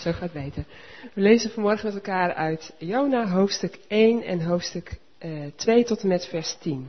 zo gaat het beter. We lezen vanmorgen met elkaar uit Jona hoofdstuk 1 en hoofdstuk 2 tot en met vers 10.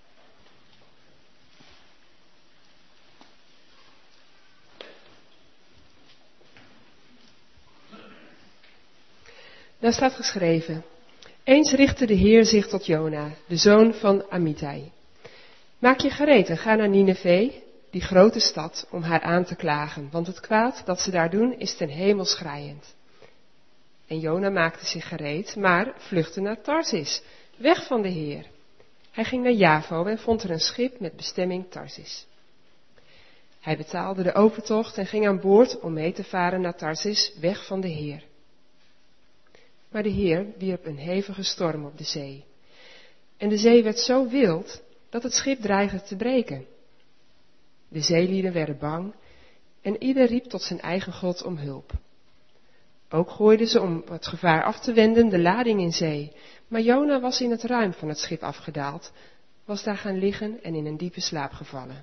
Daar staat geschreven: Eens richtte de Heer zich tot Jona, de zoon van Amittai. Maak je gereed en ga naar Nineve, die grote stad, om haar aan te klagen, want het kwaad dat ze daar doen is ten hemel schreiend. En Jona maakte zich gereed, maar vluchtte naar Tarsis, weg van de Heer. Hij ging naar Javo en vond er een schip met bestemming Tarsis. Hij betaalde de overtocht en ging aan boord om mee te varen naar Tarsis, weg van de Heer. Maar de Heer wierp een hevige storm op de zee. En de zee werd zo wild dat het schip dreigde te breken. De zeelieden werden bang en ieder riep tot zijn eigen God om hulp. Ook gooiden ze om het gevaar af te wenden de lading in zee. Maar Jona was in het ruim van het schip afgedaald, was daar gaan liggen en in een diepe slaap gevallen.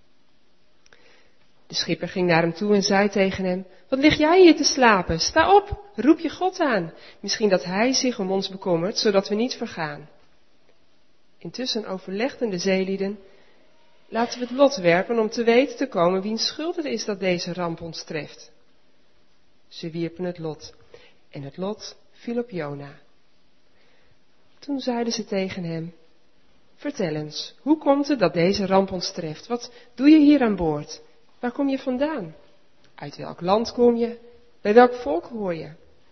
De schipper ging naar hem toe en zei tegen hem: Wat lig jij hier te slapen? Sta op, roep je God aan. Misschien dat hij zich om ons bekommert, zodat we niet vergaan. Intussen overlegden de zeelieden: Laten we het lot werpen om te weten te komen wiens schuld het is dat deze ramp ons treft. Ze wierpen het lot en het lot viel op Jona. Toen zeiden ze tegen hem: Vertel eens, hoe komt het dat deze ramp ons treft? Wat doe je hier aan boord? Waar kom je vandaan? Uit welk land kom je? Bij welk volk hoor je?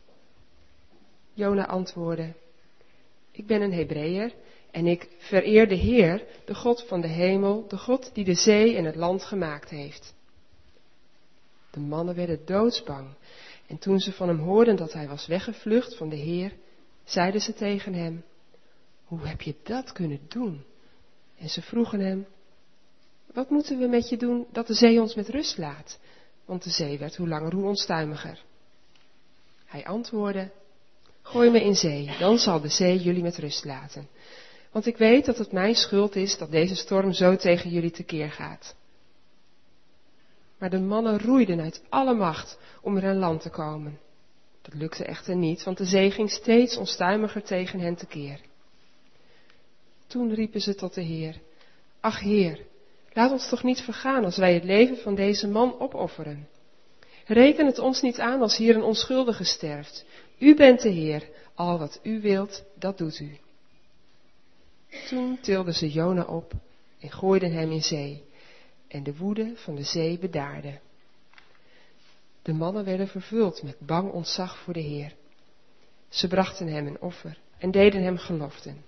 Jona antwoordde: Ik ben een Hebreeër en ik vereer de Heer, de God van de hemel, de God die de zee en het land gemaakt heeft. De mannen werden doodsbang en toen ze van hem hoorden dat hij was weggevlucht van de Heer, zeiden ze tegen hem: Hoe heb je dat kunnen doen? En ze vroegen hem: Wat moeten we met je doen dat de zee ons met rust laat? Want de zee werd hoe langer hoe onstuimiger. Hij antwoordde: Gooi me in zee, dan zal de zee jullie met rust laten. Want ik weet dat het mijn schuld is dat deze storm zo tegen jullie tekeer gaat. Maar de mannen roeiden uit alle macht om er aan land te komen. Dat lukte echter niet, want de zee ging steeds onstuimiger tegen hen tekeer. Toen riepen ze tot de Heer: Ach Heer, laat ons toch niet vergaan als wij het leven van deze man opofferen. Reken het ons niet aan als hier een onschuldige sterft. U bent de Heer, al wat u wilt, dat doet u. Toen tilden ze Jona op en gooiden hem in zee, en de woede van de zee bedaarde. De mannen werden vervuld met bang ontzag voor de Heer. Ze brachten hem een offer en deden hem geloften.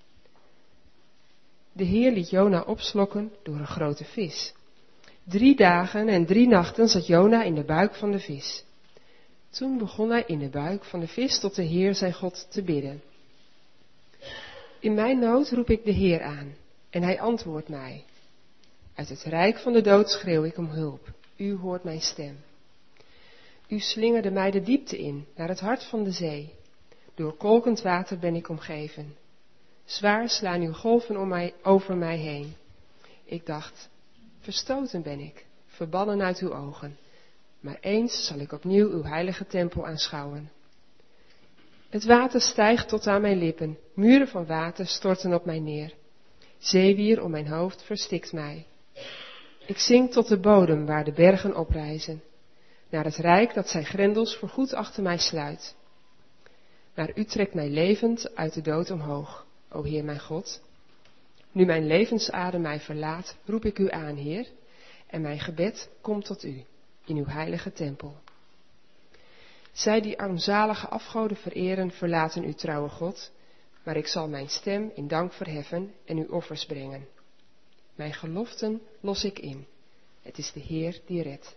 De Heer liet Jona opslokken door een grote vis. 3 dagen en 3 nachten zat Jona in de buik van de vis. Toen begon hij in de buik van de vis tot de Heer zijn God te bidden. In mijn nood roep ik de Heer aan en hij antwoordt mij. Uit het rijk van de dood schreeuw ik om hulp. U hoort mijn stem. U slingerde mij de diepte in, naar het hart van de zee. Door kolkend water ben ik omgeven. Zwaar slaan uw golven over mij heen. Ik dacht: verstoten ben ik, verbannen uit uw ogen. Maar eens zal ik opnieuw uw heilige tempel aanschouwen. Het water stijgt tot aan mijn lippen, muren van water storten op mij neer. Zeewier om mijn hoofd verstikt mij. Ik zink tot de bodem waar de bergen oprijzen, naar het rijk dat zijn grendels voorgoed achter mij sluit. Maar u trekt mij levend uit de dood omhoog, o Heer mijn God. Nu mijn levensadem mij verlaat, roep ik u aan, Heer, en mijn gebed komt tot u, in uw heilige tempel. Zij die armzalige afgoden vereren, verlaten uw trouwe God, maar ik zal mijn stem in dank verheffen en uw offers brengen. Mijn geloften los ik in. Het is de Heer die redt.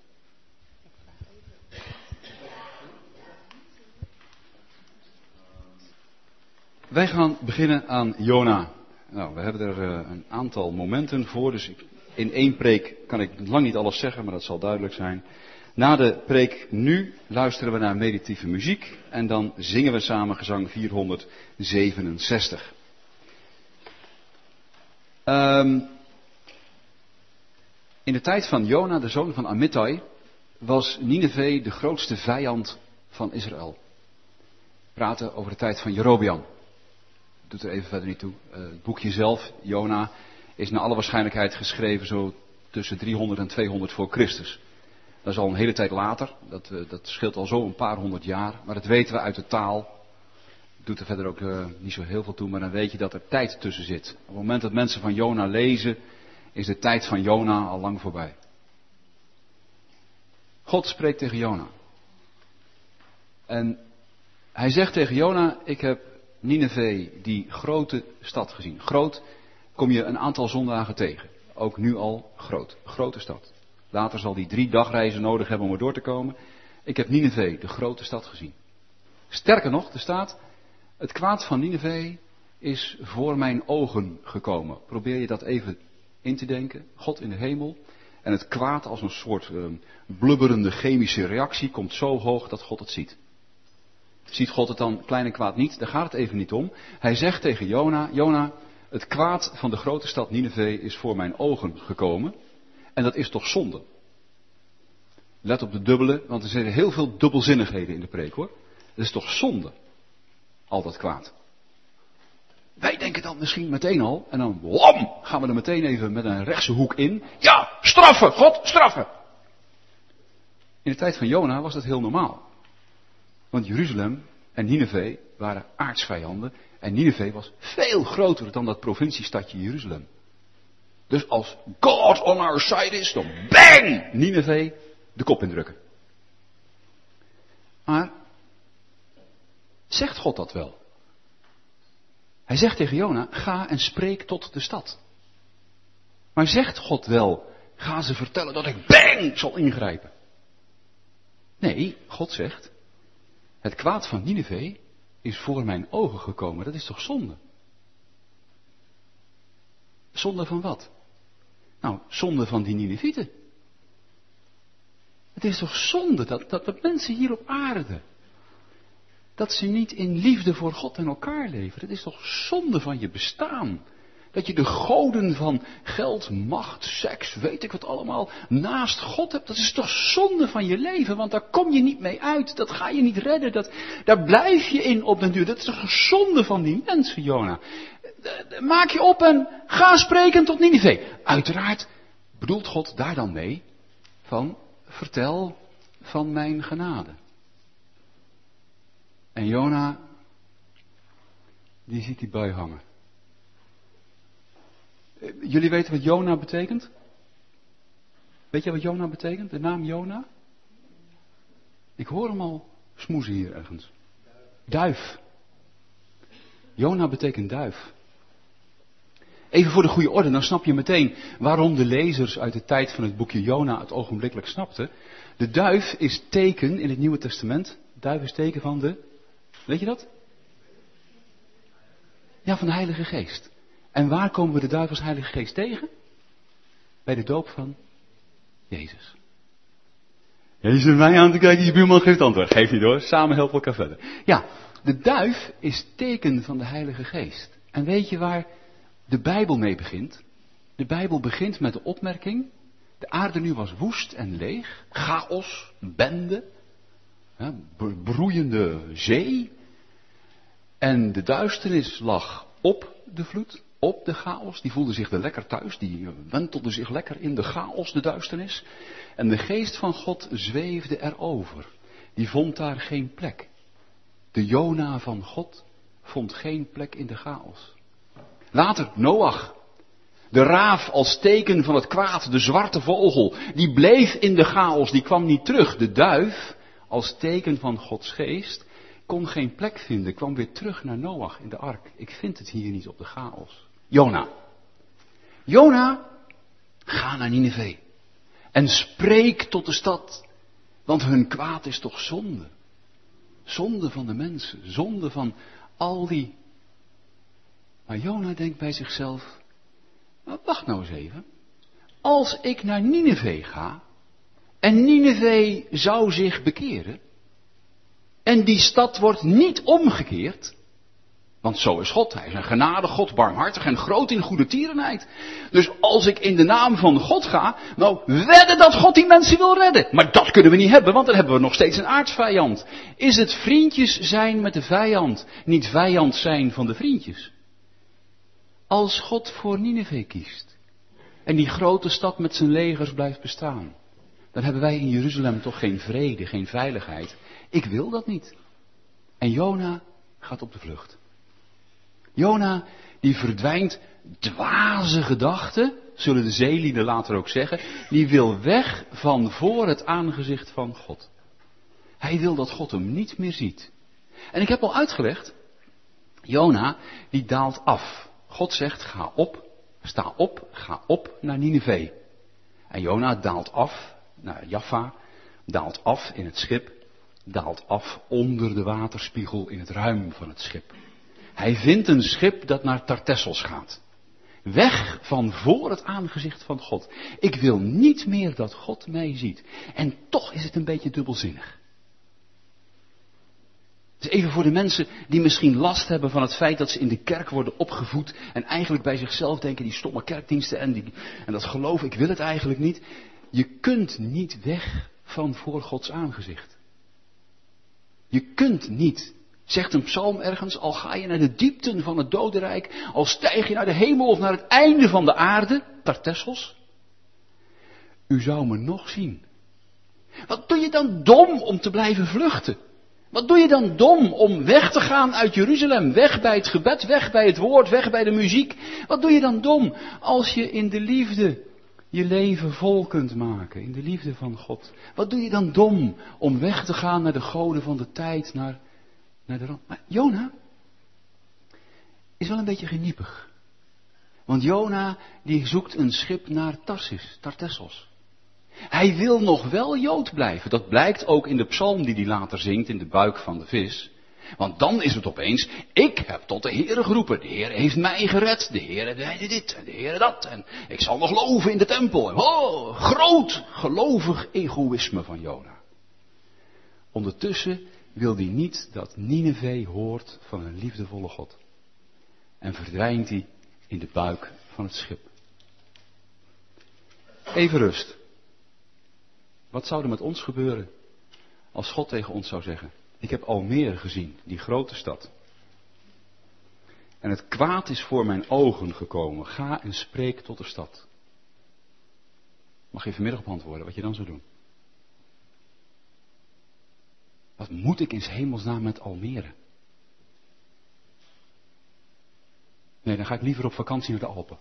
Wij gaan beginnen aan Jona. Nou, we hebben er een aantal momenten voor, dus in 1 preek kan ik lang niet alles zeggen, maar dat zal duidelijk zijn. Na de preek nu luisteren we naar meditatieve muziek en dan zingen we samen gezang 467. In de tijd van Jona, de zoon van Amittai, was Nineve de grootste vijand van Israël. Praten over de tijd van Jerobeam. Doet er even verder niet toe. Het boekje zelf, Jona, is naar alle waarschijnlijkheid geschreven zo tussen 300 en 200 voor Christus. Dat is al een hele tijd later. Dat scheelt al zo een paar honderd jaar. Maar dat weten we uit de taal. Doet er verder ook niet zo heel veel toe. Maar dan weet je dat er tijd tussen zit. Op het moment dat mensen van Jona lezen, is de tijd van Jona al lang voorbij. God spreekt tegen Jona. En hij zegt tegen Jona, ik heb Nineve, die grote stad, gezien. Groot kom je een aantal zondagen tegen. Ook nu al groot. Grote stad. Later zal die 3 dagreizen nodig hebben om er door te komen. Ik heb Nineve, de grote stad, gezien. Sterker nog, er staat, het kwaad van Nineve is voor mijn ogen gekomen. Probeer je dat even in te denken. God in de hemel. En het kwaad als een soort blubberende chemische reactie komt zo hoog dat God het ziet. Ziet God het dan klein en kwaad niet? Daar gaat het even niet om. Hij zegt tegen Jona, Jona, het kwaad van de grote stad Nineve is voor mijn ogen gekomen. En dat is toch zonde? Let op de dubbele, want er zitten heel veel dubbelzinnigheden in de preek hoor. Dat is toch zonde? Al dat kwaad. Wij denken dan misschien meteen al, en dan wam, gaan we er meteen even met een rechtse hoek in. Ja, straffen, God, straffen. In de tijd van Jona was dat heel normaal. Want Jeruzalem en Nineve waren aardsvijanden. En Nineve was veel groter dan dat provinciestadje Jeruzalem. Dus als God on our side is, dan bang! Nineve de kop indrukken. Maar, zegt God dat wel? Hij zegt tegen Jona, ga en spreek tot de stad. Maar zegt God wel, ga ze vertellen dat ik bang zal ingrijpen? Nee, God zegt, het kwaad van Nineve is voor mijn ogen gekomen. Dat is toch zonde? Zonde van wat? Nou, zonde van die Ninevieten. Het is toch zonde dat mensen hier op aarde, dat ze niet in liefde voor God en elkaar leven. Het is toch zonde van je bestaan. Dat je de goden van geld, macht, seks, weet ik wat allemaal, naast God hebt. Dat is toch zonde van je leven, want daar kom je niet mee uit. Dat ga je niet redden, daar blijf je in op den duur. Dat is toch een zonde van die mensen, Jona. Maak je op en ga spreken tot Nineve. Uiteraard bedoelt God daar dan mee van, vertel van mijn genade. En Jona, die ziet die bui hangen. Jullie weten wat Jona betekent? Weet je wat Jona betekent? De naam Jona? Ik hoor hem al smoezen hier ergens. Duif. Jona betekent duif. Even voor de goede orde, dan snap je meteen waarom de lezers uit de tijd van het boekje Jona het ogenblikkelijk snapten. De duif is teken in het Nieuwe Testament. Duif is teken van de, weet je dat? Ja, van de Heilige Geest. En waar komen we de duif als Heilige Geest tegen? Bij de doop van Jezus. Je zit mij aan te kijken, je buurman geeft antwoord. Geef niet hoor, samen helpen elkaar verder. Ja, de duif is teken van de Heilige Geest. En weet je waar de Bijbel mee begint? De Bijbel begint met de opmerking, de aarde nu was woest en leeg, chaos, bende, broeiende zee. En de duisternis lag op de vloed, op de chaos. Die voelde zich er lekker thuis, die wentelde zich lekker in de chaos, de duisternis. En de geest van God zweefde erover. Die vond daar geen plek. De Jona van God vond geen plek in de chaos. Later Noach. De raaf als teken van het kwaad, de zwarte vogel. Die bleef in de chaos, die kwam niet terug. De duif als teken van Gods geest kon geen plek vinden, kwam weer terug naar Noach in de ark. Ik vind het hier niet op de chaos. Jona. Jona, ga naar Nineve. En spreek tot de stad. Want hun kwaad is toch zonde. Zonde van de mensen. Zonde van al die. Maar Jona denkt bij zichzelf. Maar wacht nou eens even. Als ik naar Nineve ga. En Nineve zou zich bekeren. En die stad wordt niet omgekeerd. Want zo is God. Hij is een genadig God, barmhartig en groot in goede tierenheid. Dus als ik in de naam van God ga, nou wedden dat God die mensen wil redden. Maar dat kunnen we niet hebben, want dan hebben we nog steeds een aardsvijand. Is het vriendjes zijn met de vijand, niet vijand zijn van de vriendjes? Als God voor Nineve kiest en die grote stad met zijn legers blijft bestaan, dan hebben wij in Jeruzalem toch geen vrede, geen veiligheid. Ik wil dat niet. En Jona gaat op de vlucht. Jona, die verdwijnt, dwaze gedachten, zullen de zeelieden later ook zeggen, die wil weg van voor het aangezicht van God. Hij wil dat God hem niet meer ziet. En ik heb al uitgelegd, Jona, die daalt af. God zegt, sta op, ga op naar Nineve. En Jona daalt af naar Jaffa, daalt af in het schip, daalt af onder de waterspiegel in het ruim van het schip. Hij vindt een schip dat naar Tartessos gaat. Weg van voor het aangezicht van God. Ik wil niet meer dat God mij ziet. En toch is het een beetje dubbelzinnig. Dus even voor de mensen die misschien last hebben van het feit dat ze in de kerk worden opgevoed. En eigenlijk bij zichzelf denken, die stomme kerkdiensten en dat geloof, ik wil het eigenlijk niet. Je kunt niet weg van voor Gods aangezicht. Je kunt niet. Zegt een psalm ergens, al ga je naar de diepten van het dodenrijk, al stijg je naar de hemel of naar het einde van de aarde, Tartessos, u zou me nog zien. Wat doe je dan dom om te blijven vluchten? Wat doe je dan dom om weg te gaan uit Jeruzalem, weg bij het gebed, weg bij het woord, weg bij de muziek? Wat doe je dan dom als je in de liefde je leven vol kunt maken, in de liefde van God? Wat doe je dan dom om weg te gaan naar de goden van de tijd, naar de rand? Maar Jona is wel een beetje geniepig. Want Jona die zoekt een schip naar Tartessos. Hij wil nog wel Jood blijven. Dat blijkt ook in de psalm die hij later zingt in de buik van de vis. Want dan is het opeens, ik heb tot de Heere geroepen. De Heere heeft mij gered. De Heere deed dit en de Heere dat. En ik zal nog geloven in de tempel. Oh, groot gelovig egoïsme van Jona. Ondertussen wil hij niet dat Nineve hoort van een liefdevolle God. En verdwijnt hij in de buik van het schip. Even rust. Wat zou er met ons gebeuren als God tegen ons zou zeggen, ik heb Almere gezien, die grote stad. En het kwaad is voor mijn ogen gekomen. Ga en spreek tot de stad. Mag je vanmiddag op antwoorden wat je dan zou doen? Wat moet ik in 's hemelsnaam met Almere? Nee, dan ga ik liever op vakantie naar de Alpen.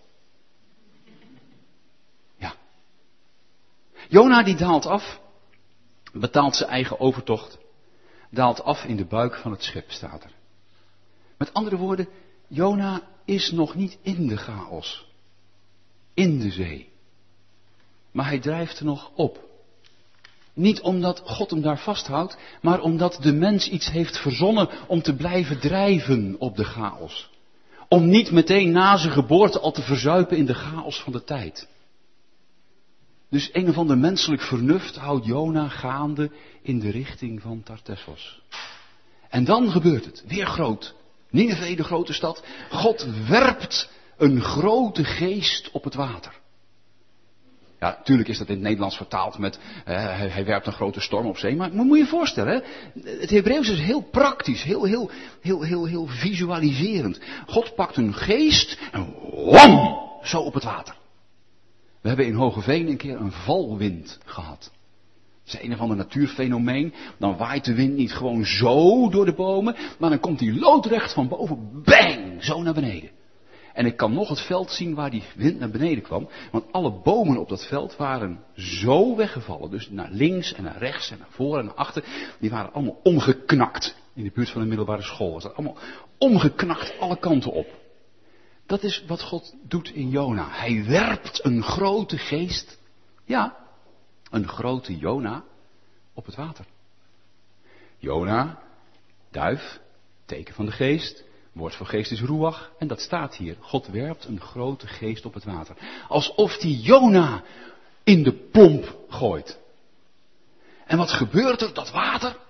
Ja. Jona die daalt af, betaalt zijn eigen overtocht, daalt af in de buik van het schip, staat er. Met andere woorden, Jona is nog niet in de chaos, in de zee. Maar hij drijft er nog op. Niet omdat God hem daar vasthoudt, maar omdat de mens iets heeft verzonnen om te blijven drijven op de chaos. Om niet meteen na zijn geboorte al te verzuipen in de chaos van de tijd. Dus een of ander menselijk vernuft houdt Jona gaande in de richting van Tartessos. En dan gebeurt het, weer groot. Nineve, de grote stad. God werpt een grote geest op het water. Ja, natuurlijk is dat in het Nederlands vertaald met, hij werpt een grote storm op zee. Maar moet je je voorstellen, het Hebreeuws is heel praktisch, heel visualiserend. God pakt een geest en wam, zo op het water. We hebben in Hogeveen een keer een valwind gehad. Dat is een of ander natuurfenomeen. Dan waait de wind niet gewoon zo door de bomen, maar dan komt die loodrecht van boven, bang, zo naar beneden. En ik kan nog het veld zien waar die wind naar beneden kwam. Want alle bomen op dat veld waren zo weggevallen. Dus naar links en naar rechts en naar voren en naar achter. Die waren allemaal omgeknakt. In de buurt van de middelbare school was dat allemaal omgeknakt alle kanten op. Dat is wat God doet in Jona. Hij werpt een grote geest. Ja, een grote Jona op het water. Jona, duif, teken van de geest. Woord voor geest is ruach. En dat staat hier. God werpt een grote geest op het water. Alsof die Jona in de pomp gooit. En wat gebeurt er? Dat water,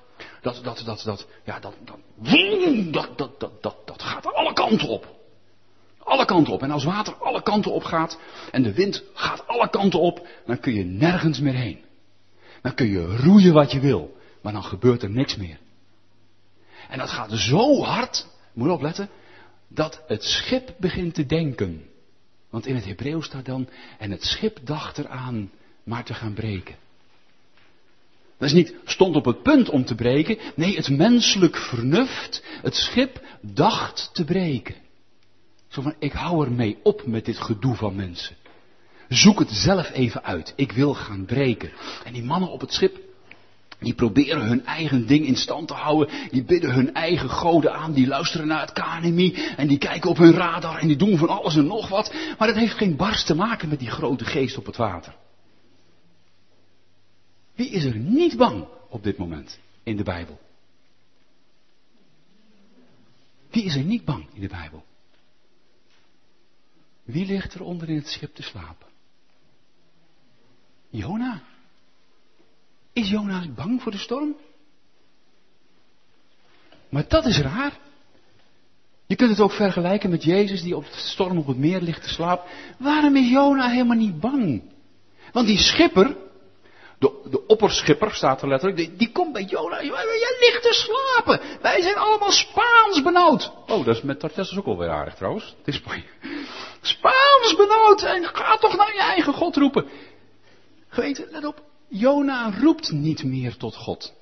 dat gaat alle kanten op. Alle kanten op. En als water alle kanten op gaat en de wind gaat alle kanten op, dan kun je nergens meer heen. Dan kun je roeien wat je wil, maar dan gebeurt er niks meer. En dat gaat zo hard, moet je opletten, dat het schip begint te denken. Want in het Hebreeuws staat dan, en het schip dacht eraan maar te gaan breken. Dat is niet, stond op het punt om te breken. Nee, het menselijk vernuft, het schip dacht te breken. Zo van, ik hou ermee op met dit gedoe van mensen. Zoek het zelf even uit. Ik wil gaan breken. En die mannen op het schip, die proberen hun eigen ding in stand te houden. Die bidden hun eigen goden aan. Die luisteren naar het KNMI. En die kijken op hun radar. En die doen van alles en nog wat. Maar dat heeft geen barst te maken met die grote geest op het water. Wie is er niet bang op dit moment in de Bijbel? Wie is er niet bang in de Bijbel? Wie ligt er onder in het schip te slapen? Jona. Is Jona bang voor de storm? Maar dat is raar. Je kunt het ook vergelijken met Jezus die op de storm op het meer ligt te slapen. Waarom is Jona helemaal niet bang? Want die schipper, de opperschipper staat er letterlijk, die komt bij Jona. Jij ligt te slapen. Wij zijn allemaal Spaans benauwd. Oh, dat is met Tartessus ook alweer aardig trouwens. Het is Spanje. Spaans benauwd. En ga toch naar je eigen God roepen. Geweten, let op. Jona roept niet meer tot God.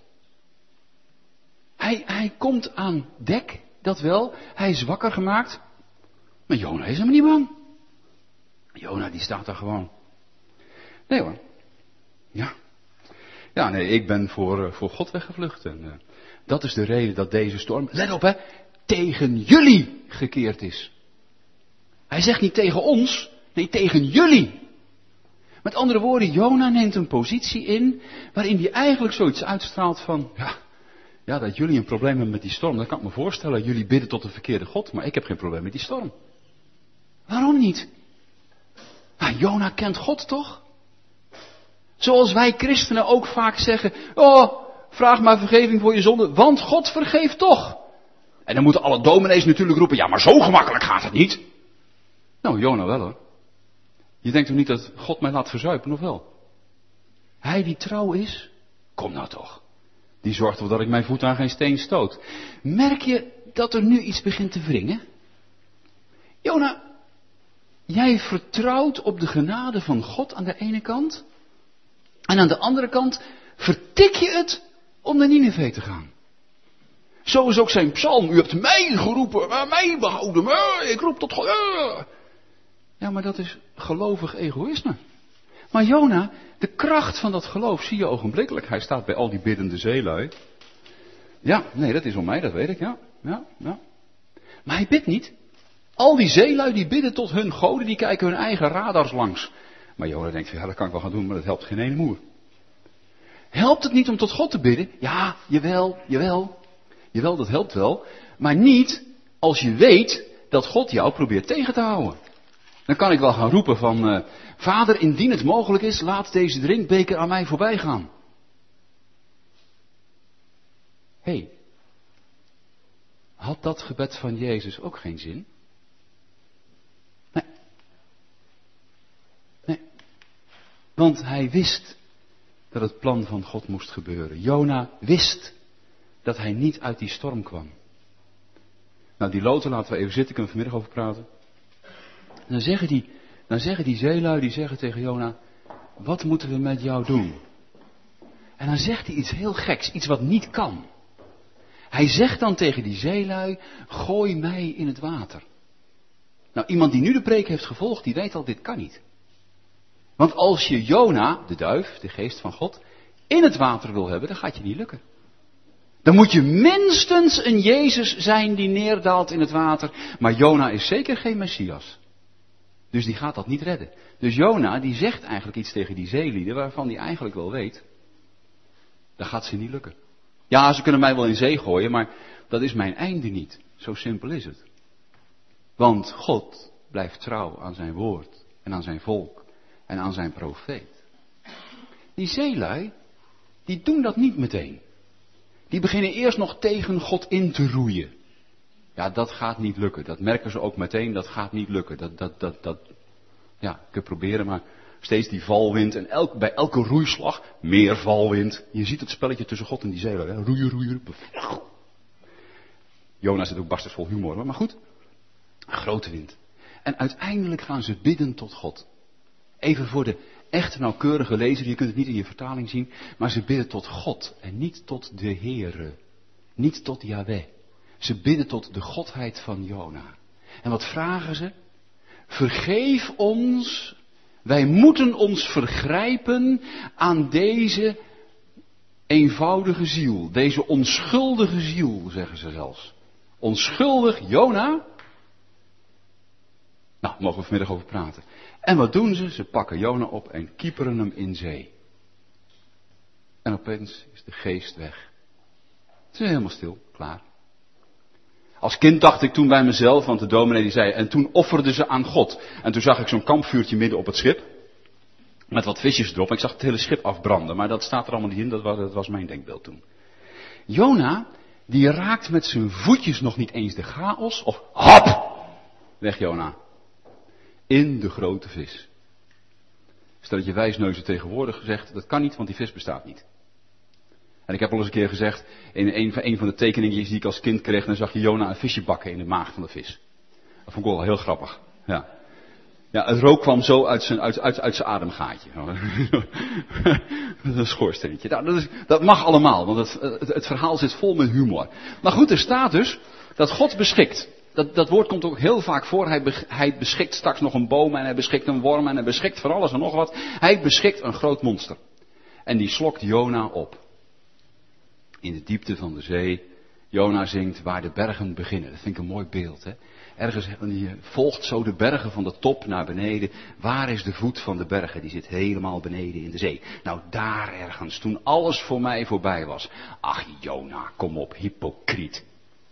Hij komt aan dek, dat wel. Hij is wakker gemaakt. Maar Jona is hem niet bang. Jona die staat daar gewoon. Nee hoor. Ja. Ja, nee, ik ben voor God weggevlucht. En dat is de reden dat deze storm, let op hè, tegen jullie gekeerd is. Hij zegt niet tegen ons, nee tegen jullie. Met andere woorden, Jona neemt een positie in waarin hij eigenlijk zoiets uitstraalt van, ja, dat jullie een probleem hebben met die storm, dat kan ik me voorstellen. Jullie bidden tot de verkeerde God, maar ik heb geen probleem met die storm. Waarom niet? Nou, Jona kent God toch? Zoals wij christenen ook vaak zeggen, oh, vraag maar vergeving voor je zonde, want God vergeeft toch. En dan moeten alle dominees natuurlijk roepen, ja, maar zo gemakkelijk gaat het niet. Nou, Jona wel hoor. Je denkt toch niet dat God mij laat verzuipen, of wel? Hij die trouw is, kom nou toch. Die zorgt ervoor dat ik mijn voet aan geen steen stoot. Merk je dat er nu iets begint te wringen? Jona, jij vertrouwt op de genade van God aan de ene kant. En aan de andere kant vertik je het om naar Nineve te gaan. Zo is ook zijn psalm. U hebt mij geroepen, mij behouden. Ik roep tot God. Ja, maar dat is gelovig egoïsme. Maar Jona, de kracht van dat geloof zie je ogenblikkelijk. Hij staat bij al die biddende zeelui. Ja, nee, dat is om mij, dat weet ik, ja. Maar hij bidt niet. Al die zeelui die bidden tot hun goden, die kijken hun eigen radars langs. Maar Jona denkt, ja, dat kan ik wel gaan doen, maar dat helpt geen ene moer. Helpt het niet om tot God te bidden? Ja, jawel, dat helpt wel. Maar niet als je weet dat God jou probeert tegen te houden. Dan kan ik wel gaan roepen van, Vader, indien het mogelijk is, laat deze drinkbeker aan mij voorbij gaan. Hé, had dat gebed van Jezus ook geen zin? Nee. Want hij wist dat het plan van God moest gebeuren. Jona wist dat hij niet uit die storm kwam. Nou, die loten laten we even zitten, kunnen we vanmiddag over praten. En dan zeggen die zeelui, die zeggen tegen Jona, wat moeten we met jou doen? En dan zegt hij iets heel geks, iets wat niet kan. Hij zegt dan tegen die zeelui, gooi mij in het water. Nou, iemand die nu de preek heeft gevolgd, die weet al, dit kan niet. Want als je Jona, de duif, de geest van God, in het water wil hebben, dan gaat je niet lukken. Dan moet je minstens een Jezus zijn die neerdaalt in het water. Maar Jona is zeker geen Messias. Dus die gaat dat niet redden. Dus Jona die zegt eigenlijk iets tegen die zeelieden waarvan hij eigenlijk wel weet. Dat gaat ze niet lukken. Ja, ze kunnen mij wel in zee gooien, maar dat is mijn einde niet. Zo simpel is het. Want God blijft trouw aan zijn woord en aan zijn volk en aan zijn profeet. Die zeelui, die doen dat niet meteen. Die beginnen eerst nog tegen God in te roeien. Ja, dat gaat niet lukken. Dat merken ze ook meteen, dat gaat niet lukken. Ja, ik kan proberen, maar steeds die valwind en bij elke roeislag meer valwind. Je ziet het spelletje tussen God en die zee. Hè? Roeien. Jona zit ook barstens vol humor, hoor. Maar goed. Een grote wind. En uiteindelijk gaan ze bidden tot God. Even voor de echt nauwkeurige lezer, je kunt het niet in je vertaling zien, maar ze bidden tot God en niet tot de Heere. Niet tot Yahweh. Ze bidden tot de godheid van Jona. En wat vragen ze? Vergeef ons, wij moeten ons vergrijpen aan deze eenvoudige ziel, deze onschuldige ziel, zeggen ze zelfs. Onschuldig Jona? Nou, mogen we vanmiddag over praten. En wat doen ze? Ze pakken Jona op en kieperen hem in zee. En opeens is de geest weg. Het is helemaal stil, klaar. Als kind dacht ik toen bij mezelf, want de dominee die zei, en toen offerden ze aan God. En toen zag ik zo'n kampvuurtje midden op het schip. Met wat visjes erop. En ik zag het hele schip afbranden. Maar dat staat er allemaal niet in, dat was mijn denkbeeld toen. Jona, die raakt met zijn voetjes nog niet eens de chaos. Of hap! Weg Jona. In de grote vis. Stel dat je wijsneuzen tegenwoordig gezegd, dat kan niet, want die vis bestaat niet. En ik heb al eens een keer gezegd, in een van de tekeningen die ik als kind kreeg, dan zag je Jona een visje bakken in de maag van de vis. Dat vond ik wel heel grappig. Ja, het rook kwam zo uit zijn ademgaatje. Een schoorsteentje. Nou, dat mag allemaal, want het verhaal zit vol met humor. Maar goed, er staat dus dat God beschikt. Dat woord komt ook heel vaak voor. Hij beschikt straks nog een boom en hij beschikt een worm en hij beschikt van alles en nog wat. Hij beschikt een groot monster. En die slokt Jona op. In de diepte van de zee. Jona zingt waar de bergen beginnen. Dat vind ik een mooi beeld. Hè? Ergens je volgt zo de bergen van de top naar beneden. Waar is de voet van de bergen? Die zit helemaal beneden in de zee. Nou daar ergens, toen alles voor mij voorbij was. Ach Jona, kom op, hypocriet.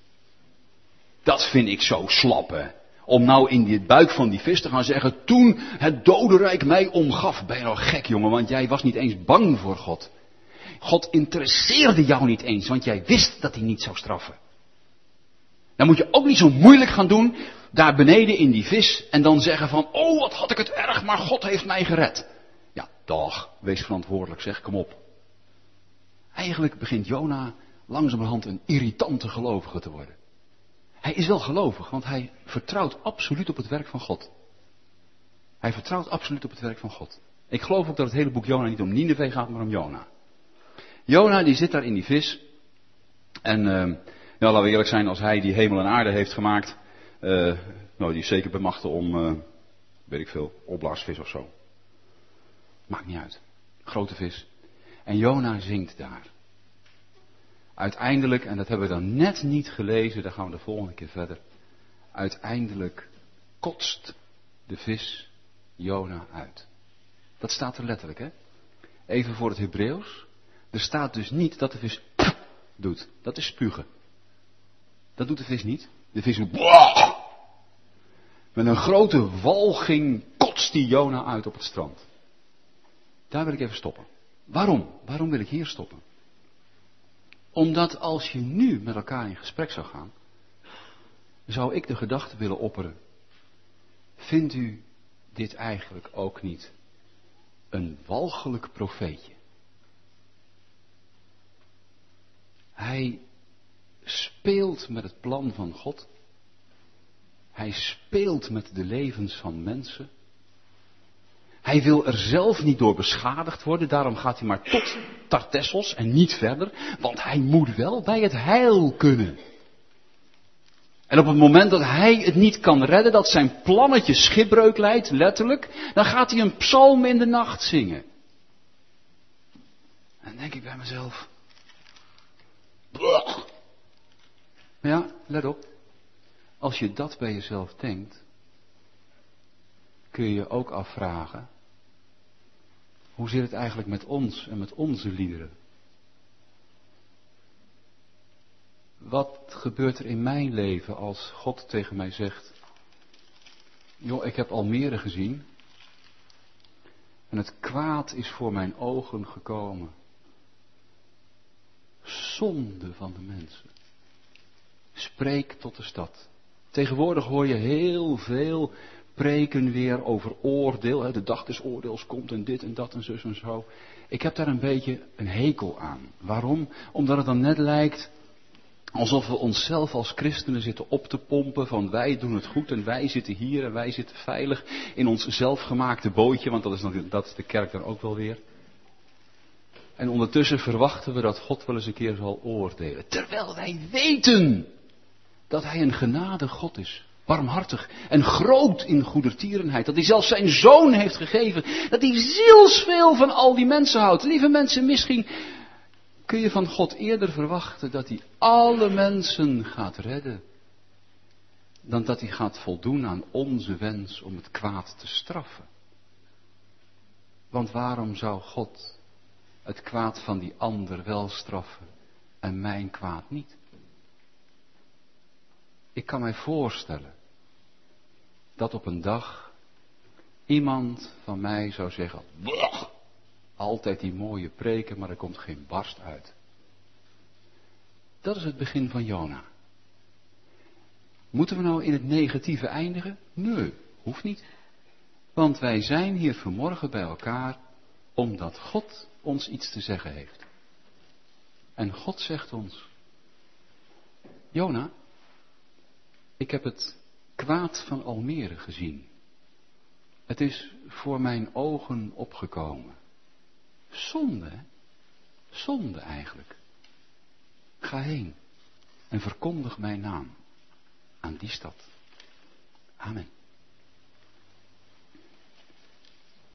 Dat vind ik zo slap, hè. Om nou in de buik van die vis te gaan zeggen, toen het dodenrijk mij omgaf. Ben je nou gek, jongen, want jij was niet eens bang voor God. God interesseerde jou niet eens, want jij wist dat hij niet zou straffen. Dan moet je ook niet zo moeilijk gaan doen, daar beneden in die vis, en dan zeggen van, oh wat had ik het erg, maar God heeft mij gered. Ja, dag, wees verantwoordelijk, zeg, kom op. Eigenlijk begint Jona langzamerhand een irritante gelovige te worden. Hij is wel gelovig, want hij vertrouwt absoluut op het werk van God. Hij vertrouwt absoluut op het werk van God. Ik geloof ook dat het hele boek Jona niet om Nineve gaat, maar om Jona. Jona die zit daar in die vis. En laten we eerlijk zijn, als hij die hemel en aarde heeft gemaakt. Die is zeker bemachtigd om, weet ik veel, opblaasvis of zo. Maakt niet uit. Grote vis. En Jona zingt daar. Uiteindelijk, en dat hebben we dan net niet gelezen, daar gaan we de volgende keer verder. Uiteindelijk kotst de vis Jona uit. Dat staat er letterlijk, hè. Even voor het Hebreeuws. Er staat dus niet dat de vis doet. Dat is spugen. Dat doet de vis niet. De vis doet met een grote walging kotst die Jona uit op het strand. Daar wil ik even stoppen. Waarom? Waarom wil ik hier stoppen? Omdat als je nu met elkaar in gesprek zou gaan, zou ik de gedachte willen opperen. Vindt u dit eigenlijk ook niet een walgelijk profeetje? Hij speelt met het plan van God. Hij speelt met de levens van mensen. Hij wil er zelf niet door beschadigd worden, daarom gaat hij maar tot Tartessos en niet verder, want hij moet wel bij het heil kunnen. En op het moment dat hij het niet kan redden, dat zijn plannetje schipbreuk leidt, letterlijk, dan gaat hij een psalm in de nacht zingen. En dan denk ik bij mezelf, blach. Ja, let op, als je dat bij jezelf denkt, kun je je ook afvragen, hoe zit het eigenlijk met ons en met onze liederen? Wat gebeurt er in mijn leven als God tegen mij zegt, joh, ik heb Almere gezien en het kwaad is voor mijn ogen gekomen. zonde van de mensen. Spreek tot de stad. Tegenwoordig hoor je heel veel preken weer over oordeel. De dag des oordeels komt en dit en dat en zus en zo. Ik heb daar een beetje een hekel aan. Waarom? Omdat het dan net lijkt alsof we onszelf als christenen zitten op te pompen van wij doen het goed en wij zitten hier en wij zitten veilig in ons zelfgemaakte bootje, want dat is de kerk dan ook wel weer. En ondertussen verwachten we dat God wel eens een keer zal oordelen. Terwijl wij weten dat hij een genadig God is. Barmhartig en groot in goedertierenheid. Dat hij zelfs zijn zoon heeft gegeven. Dat hij zielsveel van al die mensen houdt. Lieve mensen, misschien kun je van God eerder verwachten dat hij alle mensen gaat redden. Dan dat hij gaat voldoen aan onze wens om het kwaad te straffen. Want waarom zou God het kwaad van die ander wel straffen en mijn kwaad niet? Ik kan mij voorstellen dat op een dag iemand van mij zou zeggen, altijd die mooie preken, maar er komt geen barst uit. Dat is het begin van Jona. Moeten we nou in het negatieve eindigen? Nee, hoeft niet. Want wij zijn hier vanmorgen bij elkaar omdat God ons iets te zeggen heeft. En God zegt ons, Jona, ik heb het kwaad van Almere gezien. Het is voor mijn ogen opgekomen. Zonde, hè? Zonde eigenlijk. Ga heen en verkondig mijn naam aan die stad. Amen.